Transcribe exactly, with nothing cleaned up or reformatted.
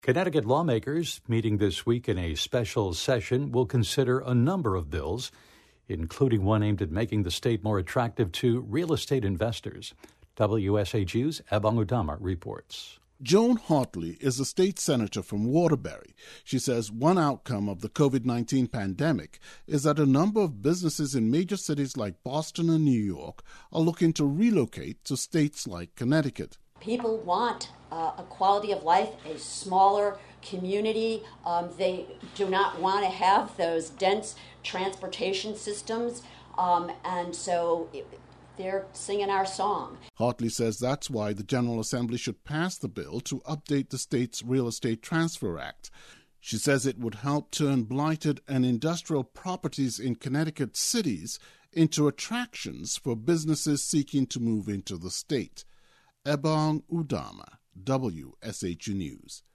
Connecticut lawmakers meeting this week in a special session will consider a number of bills, including one aimed at making the state more attractive to real estate investors. W S H U's Ebong Udama reports. Joan Hartley is a state senator from Waterbury. She says one outcome of the covid nineteen pandemic is that a number of businesses in major cities like Boston and New York are looking to relocate to states like Connecticut. People want uh, a quality of life, a smaller community. Um, they do not want to have those dense transportation systems, um, and so it, they're singing our song. Hartley says that's why the General Assembly should pass the bill to update the state's Real Estate Transfer Act. She says it would help turn blighted and industrial properties in Connecticut cities into attractions for businesses seeking to move into the state. Ebong Udama, W S H U News.